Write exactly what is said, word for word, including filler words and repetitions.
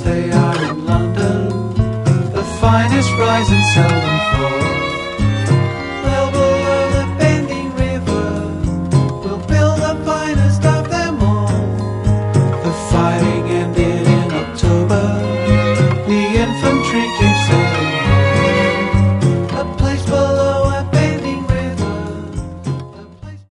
they are in London. The finest rise and seldom fall. Well below the bending river, we'll build the finest of them all. The fighting ended in October. The infantry came